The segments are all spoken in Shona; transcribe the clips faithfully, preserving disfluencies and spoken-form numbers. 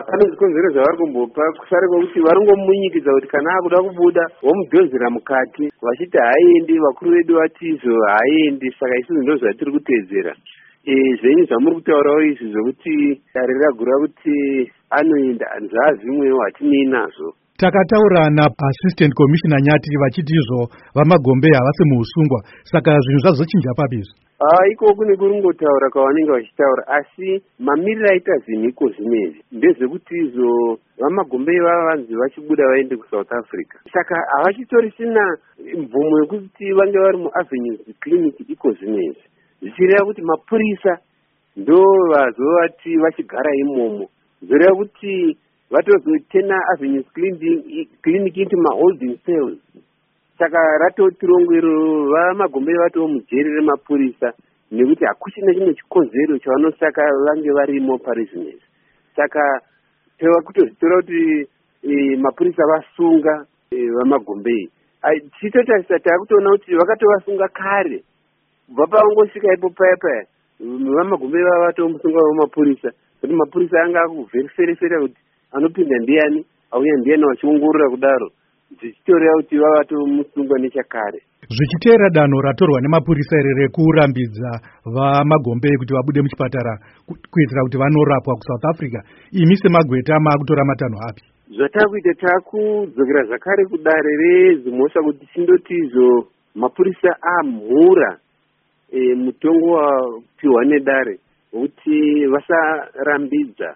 pane zvikonzero zvavari kumbopa kusare kwekuti vari ngomunyikidza kuti kana akuda kubuda womudhonzera mukati vachiti haaendi, vakuru vedu vatizo haaendi. Saka isusu ndo zvatiri kuteedzera. Zvenyu zvamuri kutaurawo izvi zvokuti dare ragura kuti anoenda zvaazvimwewo hatinei nazvo. Takataura naAssistant Commissioner Nyati vachiti izvo vamagombe havasi muusungwa, saka zvinhu zvazochinja pabizo. Ah, iko kune kuringotaura kwavanenge vachitaura, asi mamiriro aita zvinhu zvinezvi ndezvekuti izvo vamagombe vavanzi vachibuda vaende kuSouth Africa. Saka havachitorishina mvumo yekuti vange vari muAvenues Clinic iko zvinezvi. Zvichireva kuti mapurisa ndo vazovati vachigara imomo. Zvoreva kuti vatozotena Avenues Clinic into maholding cells. Saka ratotirongero vamagombe vatoo mujeri remapurisa nekuti hakuchina chimwe chikonzero chavanosaka vange varimo parizvinezvi. Saka teva kutozvitora kuti e, mapurisa vasunga e, vamagombe. Tichitotarisa takutoona kuti vakatovasunga kare. Kubva pavangosvika ipo paya paya vamagombe vava vatomusunga vamapurisa kuti mapurisa anga akuvheriferefera kuti anopinda ndiani auya ndiani vachiongorora kudaro. Zvichitoreva kuti vava vatomusungwa nechakare. Zvichiteera danho ratorwa nemapurisa ere rekurambidza vamagombe kuti vabude muchipatara kuitira kuti vanorapwa kuSouth Africa, imi semagweta maakutora matanho api? Zvatakuita takudzokera zvakare kudare rezimhosva kuti chindoti izvo mapurisa amhura e, mutongo wapiwa nedare kuti vasarambidza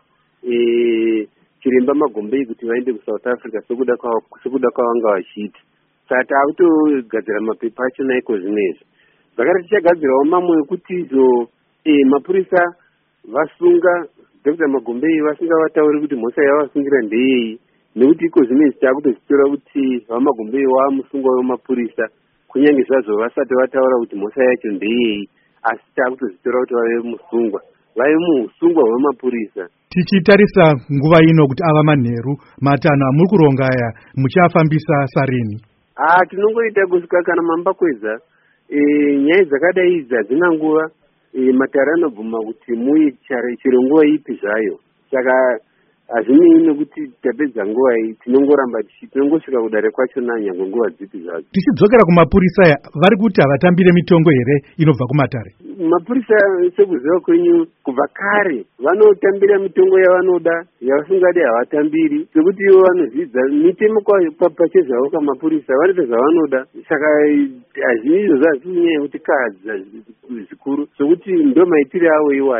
e, chiremba magombe kuti vaende kuSouth Africa sekuda kwa sekuda kwavanga vachiita. Saka takutogadzira mapepa achona iko zvinezvi. Zvakare tichagadzirawo mamwe ekuti izvo e, mapurisa vasunga Doctor Magombe vasingavatauri kuti mhosva yavasungira ndeyei, nekuti iko zvinezvi takutozvitora kuti vamagombe vamusungwa wemapurisa kunyange zvazvo vasati vataura kuti mhosva yacho ndeyei, asi takutozvitora kuti vave musungwa vave muusungwa hwemapurisa. Tichitarisa nguva ino kuti ava manheru matanho amuri kuronga aya muchafambisa sarini? Ah, tinongoita kusvika kana mambakwedza. E, nyaya dzakadai idzi hadzina nguva. E, matare anobvuma kuti muye chero nguva ipi zvayo. Saka hazvinei nekuti tapedza nguva iyi, tinongoramba tinongosvika kudare kwachona nyange nguva dzipi zvadzo. Tichidzokera kumapurisa aya, vari kuti havatambire mitongo here inobva kumatare? Mapurisa sekuziva kwenyu kubva kare vanotambira mitongo yavanoda, yavasingadi havatambiri, sekuti ivo vanozvidza mitemo pachezvavo kamapurisa vanoita zvavanoda. Saka hazvinizvo zvazvinyaya yekuti kadza zvikuru, sekuti ndo maitiro avo iwayo.